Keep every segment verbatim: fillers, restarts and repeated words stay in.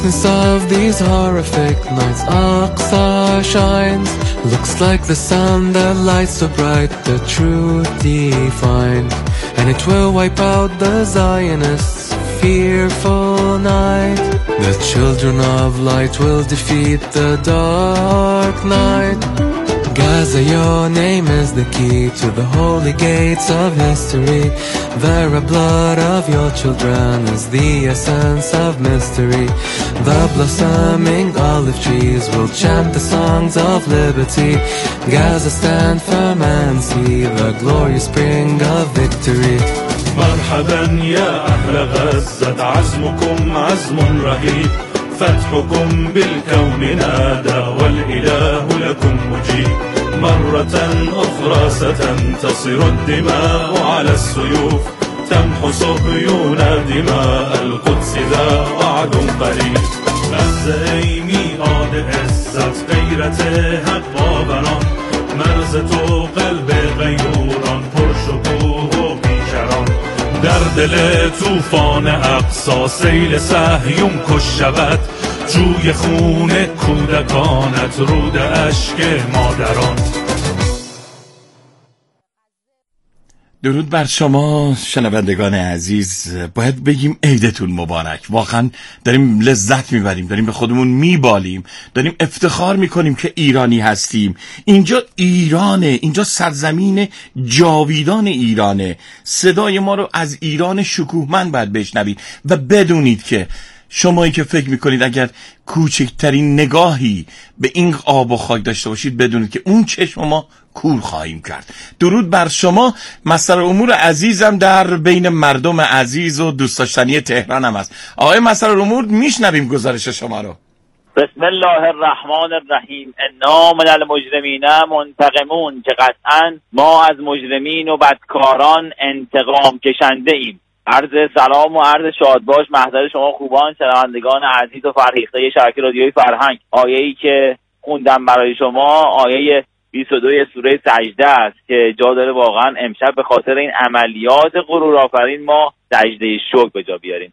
darkness of these horrific nights, Aqsa shines. Looks like the sun that lights so bright, the truth defined. And it will wipe out the Zionists' fearful night. The children of light will defeat the dark night. Gaza, your name is the key to the holy gates of history. The red blood of your children is the essence of mystery. The blossoming olive trees will chant the songs of liberty. Gaza, stand firm and see the glorious spring of victory. مرحبا يا أهل غزة، عزمكم عزم رهيب، فتحكم بالكون نادى والإله لكم مجيب. مرة أخرى ستنتصر الدماء على السيوف، تمحو صهيون دماء القدس ذا وعد قريب. غزة ای میعاد عزت، غیرت حق باوران، مرز تو قلب غیوران، پرشکوه و بیکران. در دل طوفان اقصا سیل صهیون کش شود، جوی خون کودکانت، رود اشک مادران. درود بر شما شنوندگان عزیز. باید بگیم عیدتون مبارک. واقعا داریم لذت میبریم، داریم به خودمون میبالیم، داریم افتخار میکنیم که ایرانی هستیم. اینجا ایرانه، اینجا سرزمین جاویدان ایرانه. صدای ما رو از ایران شکوهمند باید بشنوید و بدونید که شمایی که فکر میکنید اگر کوچکترین نگاهی به این آب و خاک داشته باشید، بدونید که اون چشم ما کور خواهیم کرد. درود بر شما. مسئله امور عزیزم در بین مردم عزیز و دوست داشتنی تهران هم است. آقای مسئله امور، میشنویم گزارش شما رو. بسم الله الرحمن الرحیم. انا من المجرمین منتقمون، که قطعا ما از مجرمین و بدکاران انتقام کشنده ایم. عرض سلام و عرض شادباش محضر شما خوبان شنوندگان عزیز و فرهیخته شبکه رادیوی فرهنگ. آیه‌ای که خوندم برای شما آیه بیست و دو سوره سجده است که جا داره واقعا امشب به خاطر این عملیات غرورآفرین ما سجده شکر به جا بیاریم.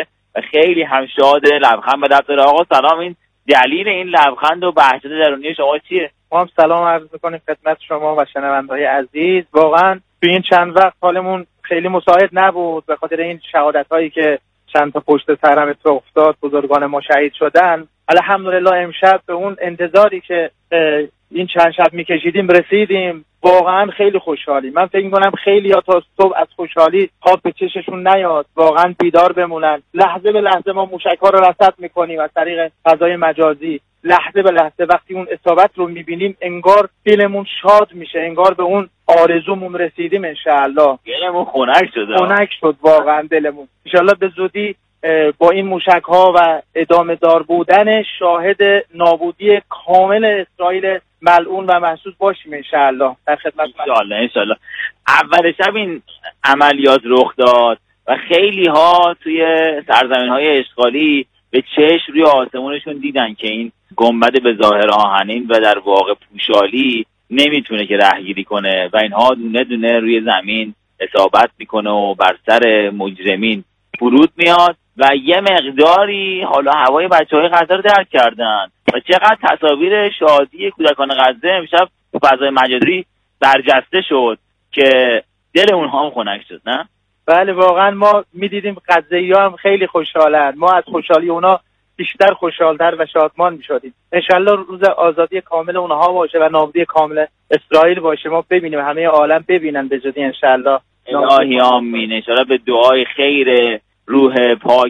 خیلی هم شاد، لبخند به لب داره. آقا سلام، این دلیل این لبخند و بهجت درونی شما چیه؟ ما هم سلام عرض می‌کنیم خدمت شما و شنونده‌های عزیز. واقعا تو این چند وقت حالمون خیلی مساعد نبود به خاطر این شهادت‌هایی که چند تا پشت سرم اتفاق افتاد، بزرگان ما شهید شدن. الحمدلله امشب به اون انتظاری که این چند شب میکشیدیم رسیدیم. واقعا خیلی خوشحالی. من فکر می‌کنم خیلی ها تا صبح از خوشحالی خواب به چششون نیاد، واقعا بیدار بمونن. لحظه به لحظه ما موشک‌ها رو رصد می‌کنیم از طریق فضای مجازی. لحظه به لحظه وقتی اون اصابت رو می‌بینیم انگار دلمون شاد میشه، انگار به اون آرزومون رسیدیم. انشاءالله دلمون خنک شد، خنک شد واقعا دلمون. انشاءالله به زودی با این موشک‌ها و ادامه دار بودن شاهد نابودی کامل اسرائیل ملعون و محسوس باشیم انشاءالله. در خدمت انشاءالله انشاءالله. اول شب این عملیات رخ داد و خیلی ها توی سرزمین‌های اشغالی به چشم روی آسمونشون دیدن که این گنبد به ظاهر آهنین و در واقع پوشالی نمیتونه که رهگیری کنه و اینها دونه دونه روی زمین اصابت میکنه و بر سر مجرمین فرود میاد و یه مقداری حالا هوای بچه‌های غزه رو درک کردن و چقدر تصاویر شادی کودکان غزه امشب تو فضای مجازی برجسته شد که دل اونها هم خنک شد. نه بله واقعا ما میدیدیم غزه‌ای‌ها هم خیلی خوشحالن، ما از خوشحالی اونا بیشتر خوشحال‌تر و شادمان می‌شدیم. انشالله روز آزادی کامل اونها باشه و نابودی کامل اسرائیل باشه، ما ببینیم، همه عالم ببینن به جدی انشالله. الهی آمین. انشالله به دعای خیر روح پاک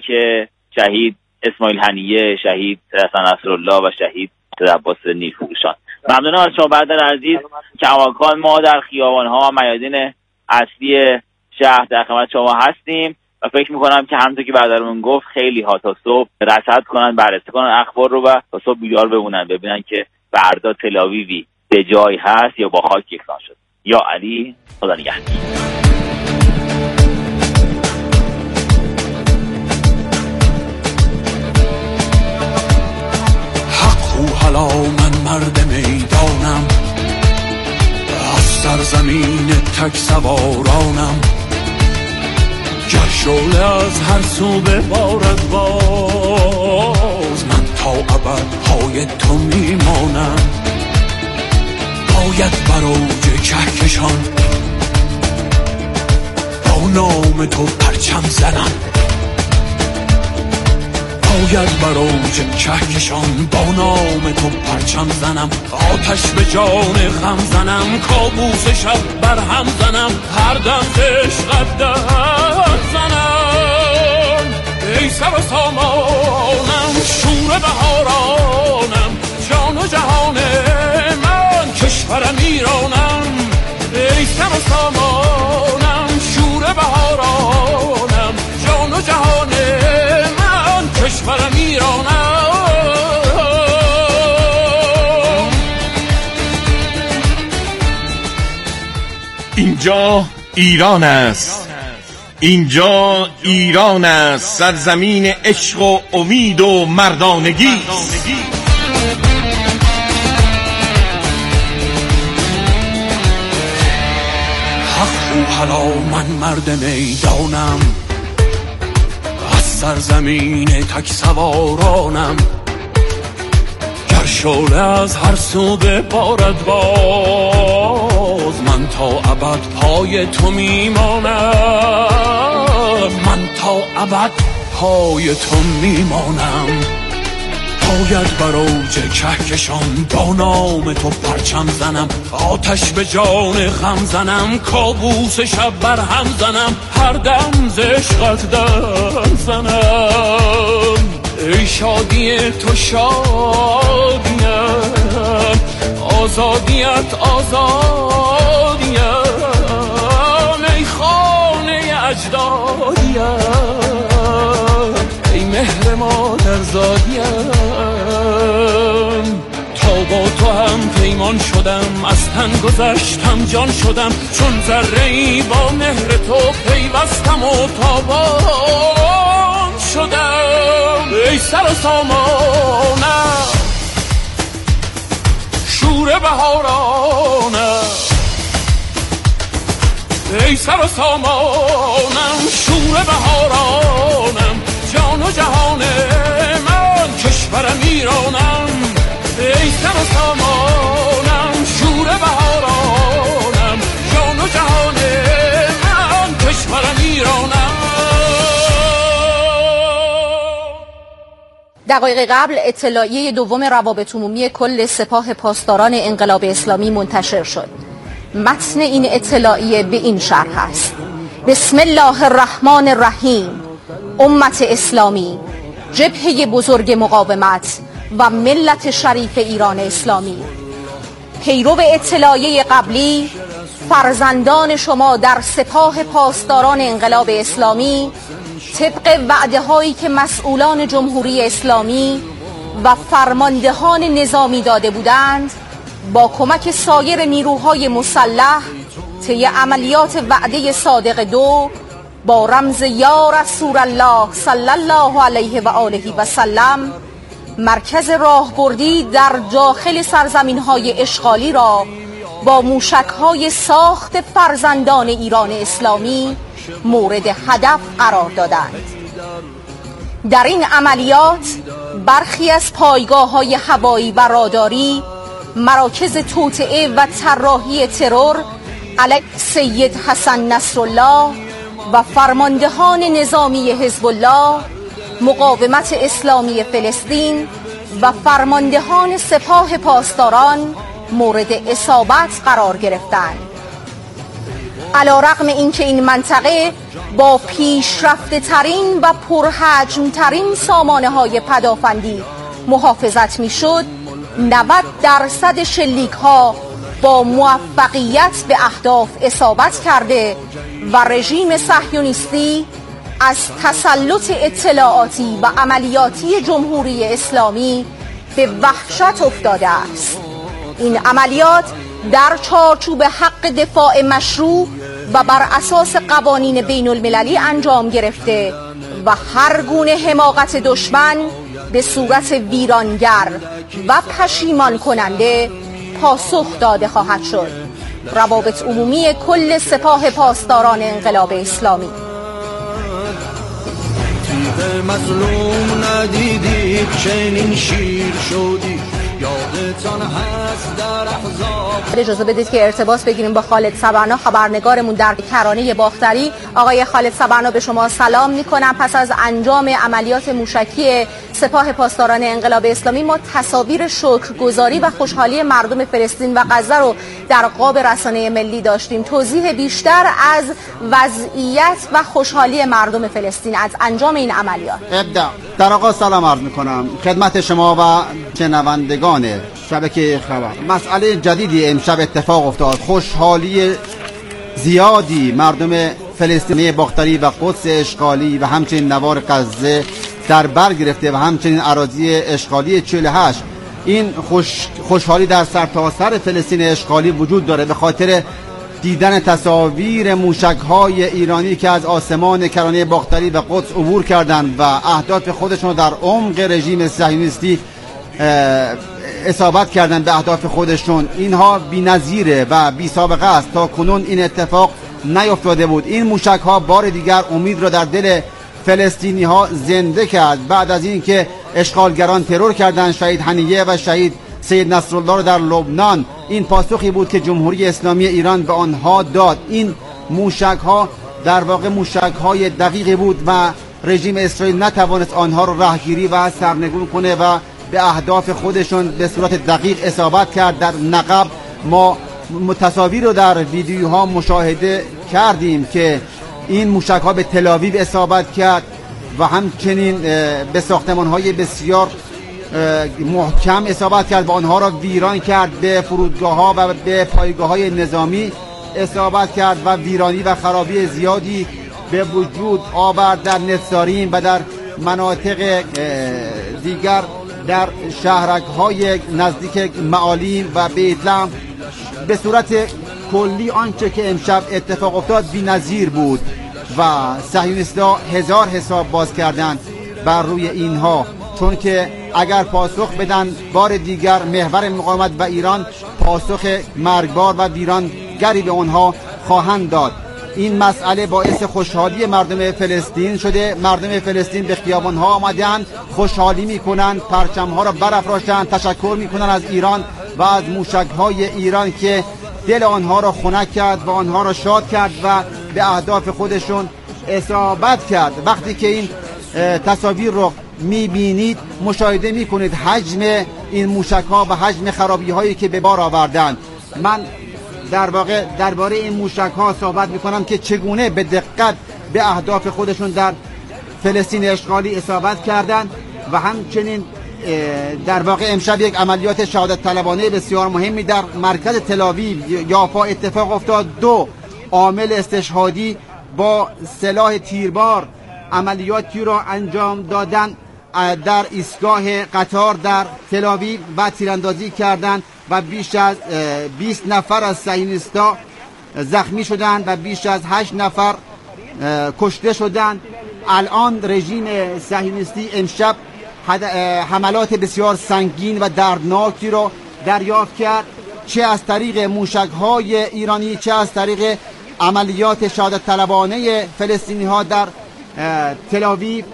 شهید اسماعیل هنیه، شهید حسن نصرالله و شهید عباس نیکفروشان. ممنونم از شما برادر عزیز. کماکان ما در خیابان‌ها و میادین اصلی شهر در خدمت شما هستیم و فکر میکنم که همونطور که برادرمون گفت خیلی ها تا صبح رصد کنن، بررسی کنن اخبار رو و تا صبح بیدار بمونن، ببینن که فردا تل‌آویوی به جای هست یا با خاک یکسان شد. یا علی، خدا نگهدار. حالا من مرد میدانم، از سرزمین تک سوارانم، گر شعله از هر سو ببارد باز تا ابد پای تو میمانم. باید بر اوج کهکشان با نام تو پرچم زنم. باید بر اوج کهکشان با نام تو پرچم زنم. آتش به جان غم زنم، کابوس شب بر هم زنم، هر دم عشقت در زنم. ای سر و سامانم، شور بهارانم، جان و جهان من، کشورم ایرانم. ای سر و سامانم، شور بهارانم، جان و جهان من، کشورم ایرانم. اینجا ایران است، اینجا ایران است، سرزمین عشق و امید و مردانگی است. حق او حالا من مرد میدانم، از سرزمین تک سوارانم. گر شعله از هر سو ببارد باز، من تا ابد پای تو میمانم. من تا ابد پای تو میمانم. باید بر اوج کهکشان با نام تو پرچم زنم. آتش به جان غم زنم، کابوس شب بر هم زنم، هر دم ز عشقت در زنم. ای شادی تو شادیم، آزادیت آزادیم، ای خانه اجدادیم، ای مهر مادر زادیم. تا با تو هم پیمان شدم، از تن گذشتم جان شدم، چون ذره‌ای با مهر تو پیوستم و تابان شدم. ای سر و سامانم، شور بهارانم، ای سر و سامانم، شور بهارانم، جان و جهان من، کشورم ایرانم. ای سر و سامانم، شور بهارانم، جان و جهان من، کشورم ایرانم. دقایق قبل اطلاعیه دوم روابط عمومی کل سپاه پاسداران انقلاب اسلامی منتشر شد. متن این اطلاعیه به این شرح است: بسم الله الرحمن الرحیم. امت اسلامی، جبهه بزرگ مقاومت و ملت شریف ایران اسلامی، پیرو اطلاعیه قبلی، فرزندان شما در سپاه پاسداران انقلاب اسلامی طبق وعده هایی که مسئولان جمهوری اسلامی و فرماندهان نظامی داده بودند، با کمک سایر نیروهای مسلح طی عملیات وعده صادق دو با رمز یا رسول الله صلی الله علیه و آله و سلم مرکز راهبردی در داخل سرزمین‌های اشغالی را با موشک‌های ساخت فرزندان ایران اسلامی مورد هدف قرار دادند. در این عملیات برخی از پایگاه‌های هوایی و راداری، مراکز توطئه و طراحی ترور علیه سید حسن نصرالله و فرماندهان نظامی حزب الله، مقاومت اسلامی فلسطین و فرماندهان سپاه پاسداران مورد اصابت قرار گرفتند. علی‌رغم اینکه این منطقه با پیشرفته ترین و پرحجم ترین سامانه های پدافندی محافظت می شد، نود درصد شلیک ها با موفقیت به اهداف اصابت کرده و رژیم صهیونیستی از تسلط اطلاعاتی و عملیاتی جمهوری اسلامی به وحشت افتاده است. این عملیات در چارچوب حق دفاع مشروع و بر اساس قوانین بین المللی انجام گرفته و هر گونه حماقت دشمن به صورت ویرانگر و پشیمان کننده پاسخ داده خواهد شد. روابط عمومی کل سپاه پاسداران انقلاب اسلامی. وقت مظلوم ندیدی چنین شیر شدی یادتان هست در احزاب. اجازه بدید که ارتباط بگیریم با خالد صبرنا خبرنگارمون در کرانه باختری. آقای خالد صبرنا به شما سلام میکنم. پس از انجام عملیات موشکی سپاه پاسداران انقلاب اسلامی ما تصاویر شکرگزاری و خوشحالی مردم فلسطین و غزه رو در قاب رسانه ملی داشتیم. توضیح بیشتر از وضعیت و خوشحالی مردم فلسطین از انجام این عملیات. ابدا در آغاز سلام عرض میکنم خدمت شما و شنوندگان شبکه خبر. مسئله جدیدی امشب اتفاق افتاد. خوشحالی زیادی مردم فلسطینی باختری و قدس اشغالی و همچنین نوار غزه در بر گرفته و همچنین اراضی اشغالی چهل و هشت. این خوش خوشحالی در سرتاسر فلسطین اشغالی وجود داره به خاطر دیدن تصاویر موشک‌های ایرانی که از آسمان کرانه باختری و قدس عبور کردند و اهداف خودشون در عمق رژیم صهیونیستی اصابت کردن به اهداف خودشون. اینها بی‌نظیره و بی سابقه است. تا کنون این اتفاق نیفتاده بود. این موشک‌ها بار دیگر امید را در دل فلسطینی ها زنده کرد. بعد از اینکه اشغالگران ترور کردند شهید حنیه و شهید سید نصرالله را در لبنان، این پاسخی بود که جمهوری اسلامی ایران به آنها داد. این موشک‌ها در واقع موشک‌های دقیقی بود و رژیم اسرائیل نتوانست آنها را رهگیری و سرنگون کنه و به اهداف خودشون به صورت دقیق اصابت کرد. در نقب ما تصاویر رو در ویدیوها مشاهده کردیم که این موشک‌ها به تل‌آویو اصابت کرد و همچنین به ساختمان‌های بسیار محکم اصابت کرد و آنها را ویران کرد. به فرودگاه‌ها و به پایگاه‌های نظامی اصابت کرد و ویرانی و خرابی زیادی به وجود آورد در نتسارین و در مناطق دیگر در شهرک‌های نزدیک معالیم و بیتلحم. به صورت کلی آنچه که امشب اتفاق افتاد بی‌نظیر بود و صهیونیست‌ها هزار حساب باز کردند بر روی اینها، چون که اگر پاسخ بدن بار دیگر محور مقاومت و ایران پاسخ مرگبار و ویرانگری به آنها خواهند داد. این مسئله باعث خوشحالی مردم فلسطین شده. مردم فلسطین به خیابان‌ها آمدند، خوشحالی می‌کنند، پرچم‌ها را برافراشتند، تشکر می‌کنند از ایران و از موشک‌های ایران که دل آنها را خنک کرد و آنها را شاد کرد و به اهداف خودشون اصابت کرد. وقتی که این تصاویر رو می‌بینید مشاهده می‌کنید حجم این موشک‌ها و حجم خرابی‌هایی که به بار آوردند. من در واقع درباره این موشک‌ها صحبت می‌کنم که چگونه به دقت به اهداف خودشون در فلسطین اشغالی اصابت کردند و همچنین در واقع امشب یک عملیات شهادت طلبانه بسیار مهمی در مرکز تل‌آویو یافا اتفاق افتاد. دو عامل استشهادی با سلاح تیربار عملیاتی را انجام دادن در ایستگاه قطار در تل‌آویو و تیراندازی کردند و بیش از بیست نفر از صهیونیست‌ها زخمی شدند و بیش از هشت نفر کشته شدند. الان رژیم صهیونیستی امشب حملات بسیار سنگین و دردناکی را دریافت کرد، چه از طریق موشک‌های ایرانی چه از طریق عملیات شهادت طلبانه فلسطینی ها در تل‌آویو.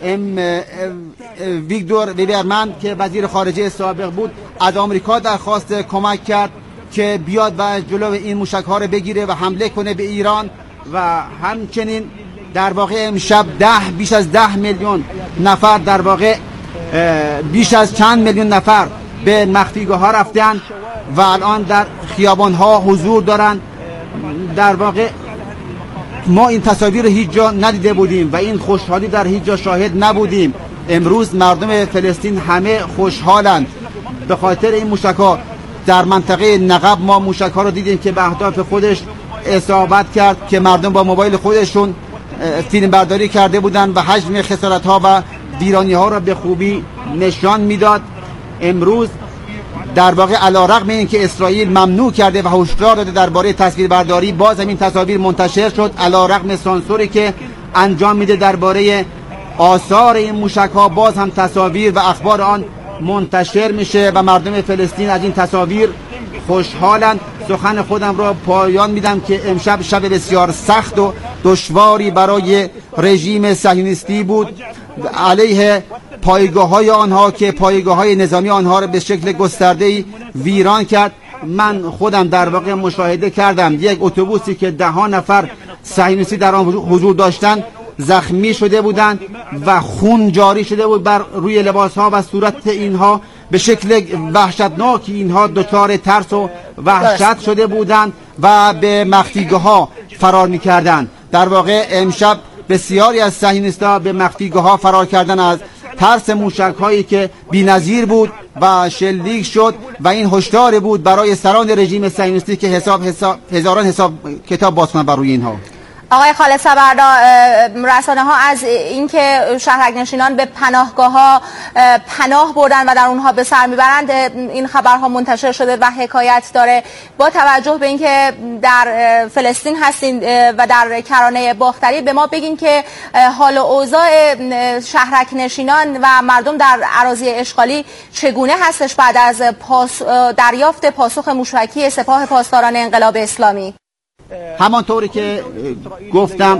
ویکتور لیبرمن که وزیر خارجه سابق بود از آمریکا درخواست کمک کرد که بیاد و جلو این موشک‌ها رو بگیره و حمله کنه به ایران و همچنین در واقع امشب ده بیش از ده میلیون نفر در واقع بیش از چند میلیون نفر به مخفیگاه ها رفتن و الان در خیابان ها حضور دارن. در واقع ما این تصاویر هیچ جا ندیده بودیم و این خوشحالی در هیچ جا شاهد نبودیم. امروز مردم فلسطین همه خوشحالند به خاطر این موشک‌ها. در منطقه نقب ما موشک‌ها رو دیدیم که به اهداف خودش اصابت کرد که مردم با موبایل خودشون فیلم برداری کرده بودند و حجم خسارت‌ها و ویرانی‌ها را به خوبی نشان میداد. امروز در واقع علی‌رغم اینکه اسرائیل ممنوع کرده و هشدار داده درباره تصویربرداری، باز همین تصاویر منتشر شد علی‌رغم سانسوری که انجام میده درباره آثار این موشک‌ها. باز هم تصاویر و اخبار آن منتشر میشه و مردم فلسطین از این تصاویر خوشحالند. سخن خودم را پایان میدم که امشب شب بسیار سخت و دشواری برای رژیم صهیونیستی بود علیه پایگاه های آنها که پایگاه های نظامی آنها را به شکل گسترده‌ای ویران کرد. من خودم در واقع مشاهده کردم یک اتوبوسی که ده ها نفر صهیونیستی در آن حضور داشتند زخمی شده بودند و خون جاری شده بود بر روی لباس ها و صورت اینها به شکل وحشتناکی. اینها دچار ترس و وحشت شده بودند و به مخفیگاه ها فرار می‌کردند. در واقع امشب بسیاری از صهیونیست‌ها به مخفیگاه ها فرار کردن از ترس موشک هایی که بی‌نظیر بود و شلیک شد و این هشدار بود برای سران رژیم صهیونیستی که حساب, حساب هزاران حساب کتاب باز کنند بر روی اینها. آقای خالد صبرنا، رسانه ها از اینکه شهرک نشینان به پناهگاه ها پناه بردن و در اونها به سر میبرند این خبرها منتشر شده و حکایت داره. با توجه به اینکه در فلسطین هستین و در کرانه باختری، به ما بگین که حال و اوضاع شهرک نشینان و مردم در اراضی اشغالی چگونه هستش بعد از پاس دریافت پاسخ موشکی سپاه پاسداران انقلاب اسلامی؟ همانطوری که گفتم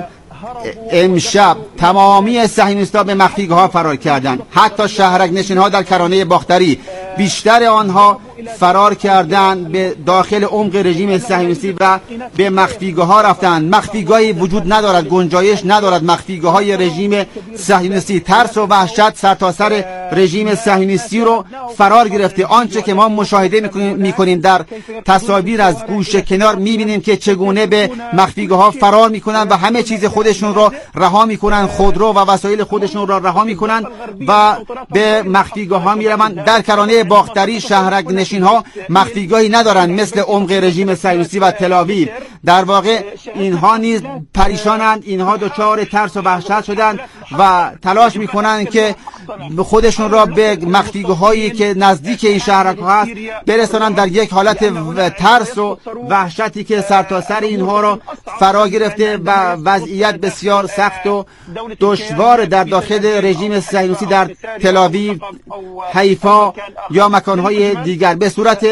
امشب تمامی صهیونیست‌ها به مخفیگاه ها فرار کردند. حتی شهرک نشین‌ها در کرانه باختری بیشتر آنها فرار کردند به داخل عمق رژیم صهیونیستی و به مخفیگاه ها رفتند. مخفیگاهی وجود ندارد، گنجایش ندارد. مخفیگاه های رژیم صهیونیستی ترس و وحشت سرتاسر رژیم صهیونیستی رو فرار گرفته. آنچه که ما مشاهده میکنیم در تصاویر از گوشه کنار میبینیم که چگونه به مخفیگاه ها فرار میکنن و همه چیز خودشون را رها میکنن، خودرو و وسایل خودشون را رها میکنن و به مخفیگاه ها میروند. در کرانه باختری شهرک نشین ها مخفیگاهی ندارند مثل عمق رژیم صهیونیستی و تل‌آویو. در واقع اینها نیز پریشانند، اینها دچار ترس و وحشت شدند و تلاش میکنند که خودشون را به مخفیگاه هایی که نزدیک این شهرک ها هست برسانند در یک حالت ترس و وحشتی که سرتاسر اینها را فرا گرفته و وضعیت بسیار سخت و دشوار در داخل رژیم صهیونیستی در تل‌آویو، حیفا یا مکانهای دیگر. به صورت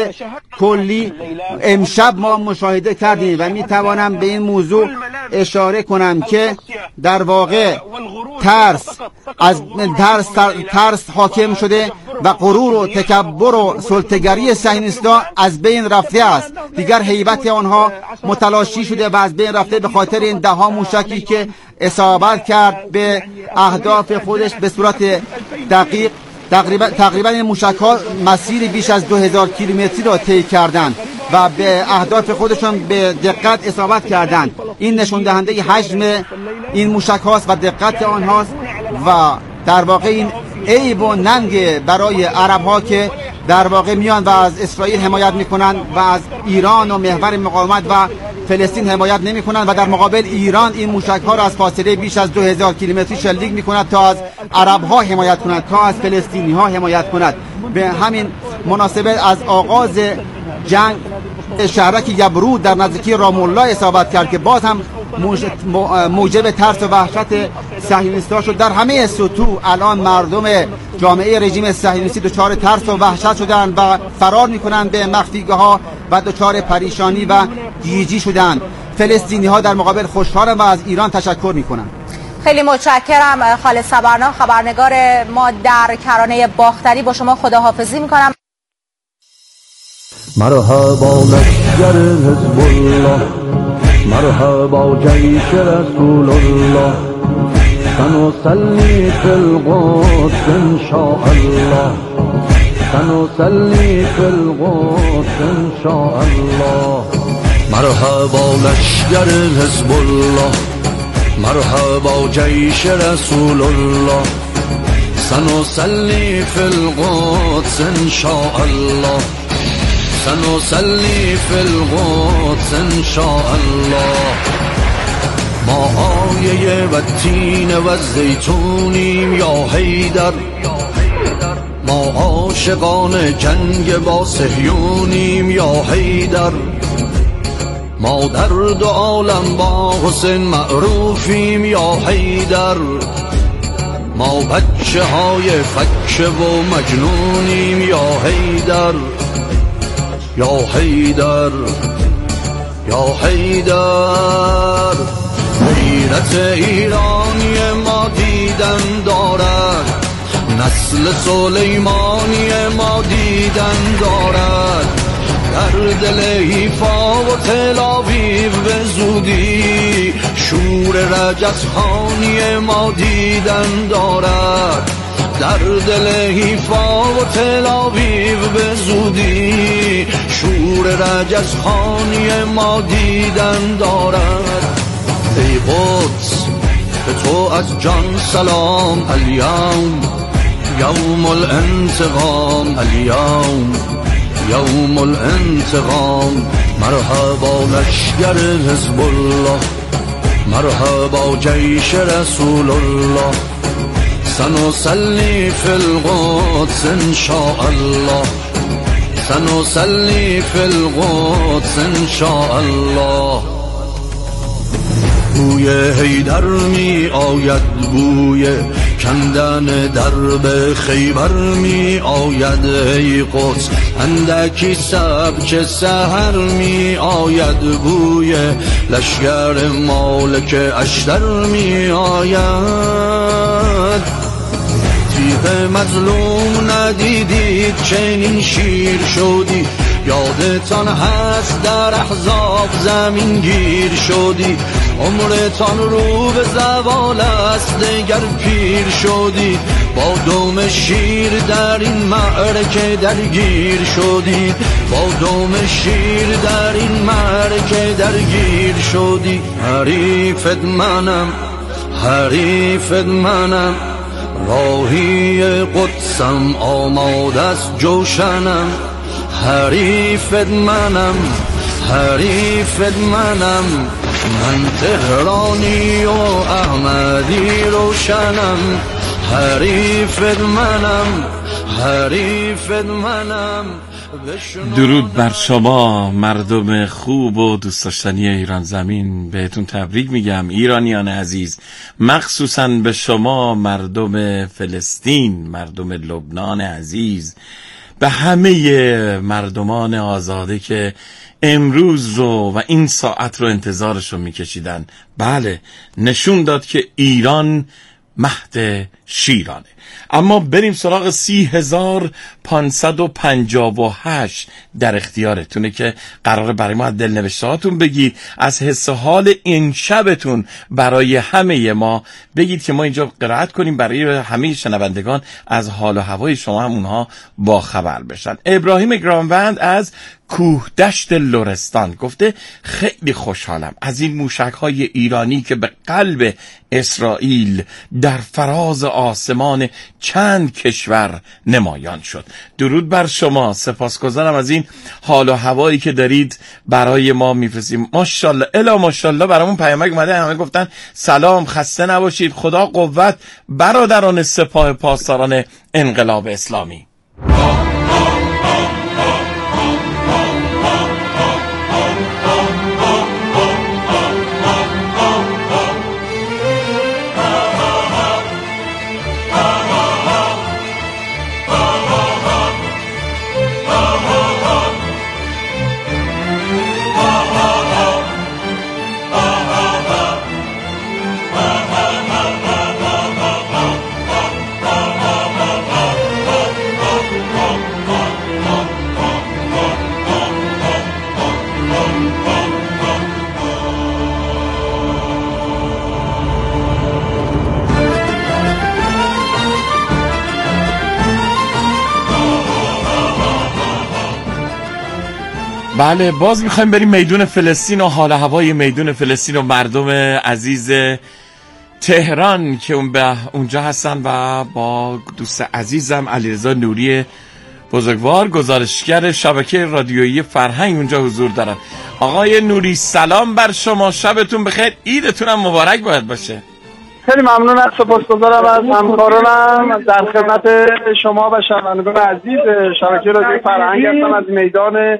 کلی امشب ما مشاهده کردیم و میتوانم به این موضوع اشاره کنم که در واقع ترس از ترس ترس حاکم شده و غرور و تکبر و سلطه‌گری صهیونیست‌ها از بین رفته است. دیگر هیبت آنها متلاشی شده و از بین رفته به خاطر این ده ها موشکی که اصابت کرد به اهداف خودش به صورت دقیق. تقریبا تقریبا این موشک‌ها مسیر بیش از دو هزار کیلومتری را طی کردند و به اهداف خودشون به دقت اصابت کردند. این نشون دهنده حجم این موشک‌هاست و دقت آنهاست و در واقع این عیب و ننگ برای عرب‌ها که در واقع میان و از اسرائیل حمایت میکنن و از ایران و محور مقاومت و فلسطین حمایت نمیکنن و در مقابل ایران این موشک‌ها را از فاصله بیش از دو هزار کیلومتری شلیک میکند تا از عرب‌ها حمایت کند، تا از فلسطینی‌ها حمایت کند. به همین مناسبت از آغاز جنگ شهرک یبرود در نزدیکی رام الله اصابت کرد که باز هم موجب ترس و وحشت صهیونیست‌ها شد. در همه سطوح الان مردم جامعه رژیم صهیونیستی دچار ترس و وحشت شدند و فرار می‌کنند به مخفیگاه‌ها و دچار پریشانی و گیجی شدند. فلسطینی‌ها در مقابل خوشحالند و از ایران تشکر می‌کنند. خیلی متشکرم خالد صبرنا، خبرنگار ما در کرانه باختری. با شما خداحافظی می‌کنم. مرحبا لشکر حزب الله، مرحبا جیش رسول الله، سنصلي في القدس ان شاء الله، سنصلي في القدس ان شاء الله. مرحبا لشکر حزب الله، مرحبا جیش رسول الله، سنصلي في القدس ان شاء الله، سنصلي في القدس ان شاء الله. ما آیه و تین و زیتونیم یا حیدر، ما عاشقان جنگ با صهیونیم یا حیدر، ما در دو عالم با حسین معروفیم یا حیدر، ما بچه های فکه و مجنونیم یا حیدر، یا حیدر یا حیدر. غیرت ایرانی ما دید دیدن دارد، نسل سلیمانی ما دیدن دارد. در دل حیفا و تل آویو به زودی شور رجزخانی ما دیدن دارد. در دل حیفا و تل آویو به زودی شور رجزخانی ما دیدن دارد. ای قدس به تو از جان سلام، الیوم یوم الانتقام، الیوم یوم الانتقام. مرحبا لشگر حزب الله، مرحبا جیش رسول الله. سنصلي في القدس إن شاء الله، سنصلي في القدس إن شاء الله. بوی حیدر می آید، بوی کندن درب خیبر می آید. ای قدس اندکی سبک سحر می آید، بوی لشگر مالک اشتر می آید. تیغ مظلوم ندیدید چنین شیر شدی، یادتان هست در احزاب زمین گیر شدی. عمرتان رو به زوال است دگر پیر شدی، با دوم شیر در این معرکه درگیر شدی، با دوم شیر در این معرکه درگیر شدی. حریفت منم، حریفت منم، راهی قدسم آماده است جوشنم. حریفت منم، حریفت منم، من تهرانی و احمدی روشنم. حریفت منم، حریفت منم. درود بر شما مردم خوب و دوست داشتنی ایران زمین، بهتون تبریک میگم ایرانیان عزیز، مخصوصا به شما مردم فلسطین، مردم لبنان عزیز، به همه مردمان آزاده که امروز رو و این ساعت رو انتظارش رو میکشیدن. بله، نشون داد که ایران مهد شیرانه. اما بریم سراغ سی هزار پانصد و پنجاه و هشت در اختیارتونه که قراره برای ما از دلنوشته هاتون بگید، از حس حال این شبتون برای همه ما بگید که ما اینجا قرائت کنیم برای همه شنوندگان از حال و هوای شما هم اونها با خبر بشن. ابراهیم گرانوند از کوه دشت لرستان گفته خیلی خوشحالم از این موشک های ایرانی که به قلب اسرائیل در فراز آسمان چند کشور نمایان شد. درود بر شما، سپاسگزارم از این حال و هوایی که دارید برای ما میفرستیم. ماشاءالله الا ماشاءالله برامون پیامک اومده، همه گفتن سلام، خسته نباشید، خدا قوت برادران سپاه پاسداران انقلاب اسلامی. بله، باز میخوایم بریم میدون فلسطین و حال هوای میدون فلسطین و مردم عزیز تهران که اون به اونجا هستن و با دوست عزیزم علیرضا نوری بزرگوار گزارشگر شبکه رادیویی فرهنگ اونجا حضور دارن. آقای نوری سلام بر شما، شبتون بخیر، عیدتون هم مبارک باید باشه. خیلی ممنون از سپاسگزارم از همکارانم، در خدمت شما و شنوندگان عزیز شبکه رادیویی فرهنگ هستم از میدان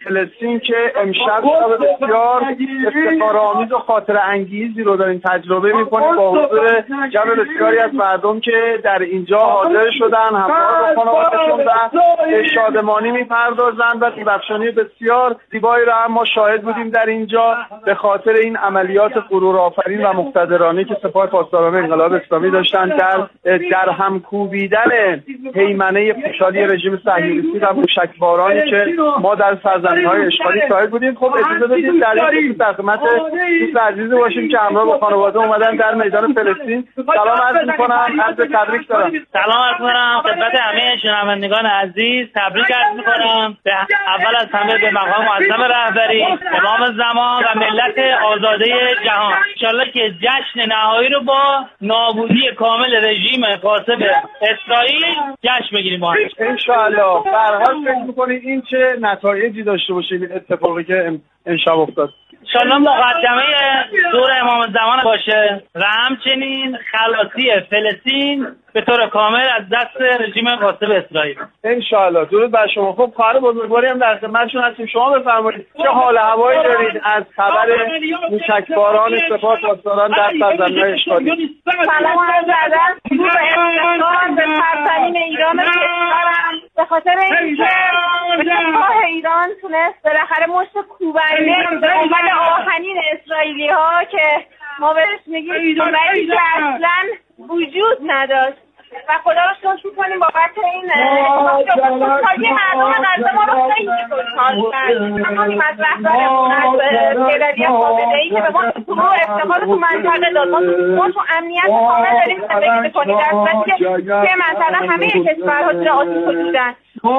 فلسطین که امشب شب بسیار افتخارآمیز و خاطر انگیزی رو داریم تجربه می‌کنیم با حضور جمع بسیاری از مردم که در اینجا حاضر شدن، همراه با خانواده‌شون و شادمانی می‌پردازند و دیوفشانی بسیار زیبایی را هم ما شاهد بودیم در اینجا به خاطر این عملیات غرورآفرین و مقتدرانه که سپاه پاسداران انقلاب اسلامی داشتن در در هم کوبیدن هیمنه پوشالی رژیم صهیونیستی و موشکبارانی که ما در سرزمین‌های اشغالی شاهد بودیم. خب اجازه بدید در این در خدمت دوست عزیزی باشیم که همراه با خانواده اومدن در میدان فلسطین. سلام عرض می‌کنم، عرض تبریک دارم. سلام عرض می‌کنم خدمت همه شنوندگان عزیز، تبریک عرض می‌کنم. اول از همه به مقام معظم رهبری، امام زمان و ملت آزاده جهان. ان شاءالله که جشن نهایی رو با نابودی کامل رژیم غاصب اسرائیل جشن بگیریم ما. ان شاءالله. به هر حال فکر می‌کنید این چه نتایجی داشته باشه این اتفاقی که امشب افتاد؟ انشالله مقدمه دور امام زمان باشه و همچنین خلاصی فلسطین به طور کامل از دست رژیم غاصب اسرائیل. انشالله. درود بر شما. خب خواهر بزرگواری هم در خدمتشون هستیم. شما بفرمایید چه حال هوایی دارید از خبر موشکباران سپاه پاسداران در سرزمین‌های اشغالی؟ سلام عرض ادب. افتخار به سرزمین ایران و کشورم به خاطر اینکه سپاه ایران تونست بالاخره مشت کوبنده به عنوان آهنین اسرائیلی‌ها که ما بهش میگیم ولی که اصلا وجود نداشت و خدا رو شکر می‌کنیم بابت این خوشحالی مردم غزه ما رو خیلی خوشحال کرد. ممنونیم از رهبرمون از بلدیه خامنه‌ای که به ما تو افتخار تو منطقه داد. ما تو امنیت کامل داریم زندگی می‌کنیم در صورتی که توی منطقه همه کشورها زیر آتش حدودن.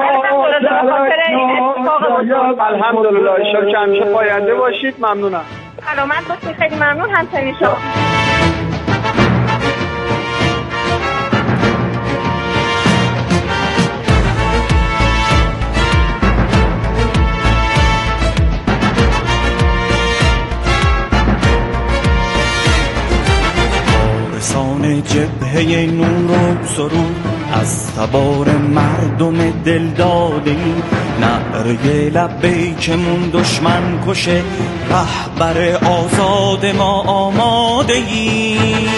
الحمدلله. انشالله که همیشه پاینده باشید. ممنونم. سلامت باشید. خیلی ممنون. همچنین شما. جبهه نور و سرود از تبار مردم دل داده نعره لبیکمون دشمن کشه رهبر آزاد ما آماده ای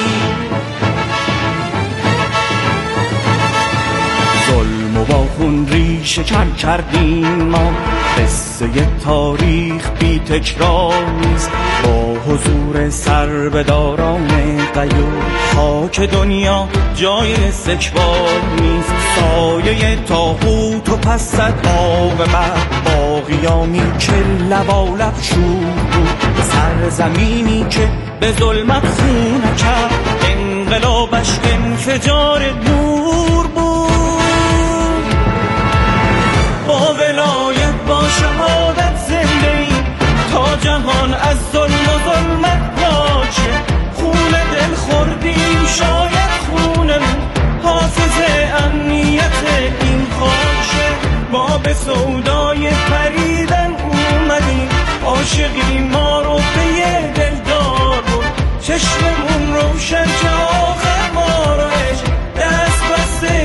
ظلم و با خون ریشه کن کردیم ما قصه تاریخ بی تکرار نیست با حضور سربداران غیور خاک دنیا جای استکبار نیست سایه طاغوت و پس صد عاقبت با قیامی که لبالب شور بود سرزمینی که به ظلمت خون کرد انقلابش انفجار نور بود با ولایت با شهادت زنده ای تا جهان از ظلم و ظلمت باشه خون دل خوردیم شاید خونمون حافظ امنیت این خاشه ما به سودای پریدن اومدیم عاشقی ما رو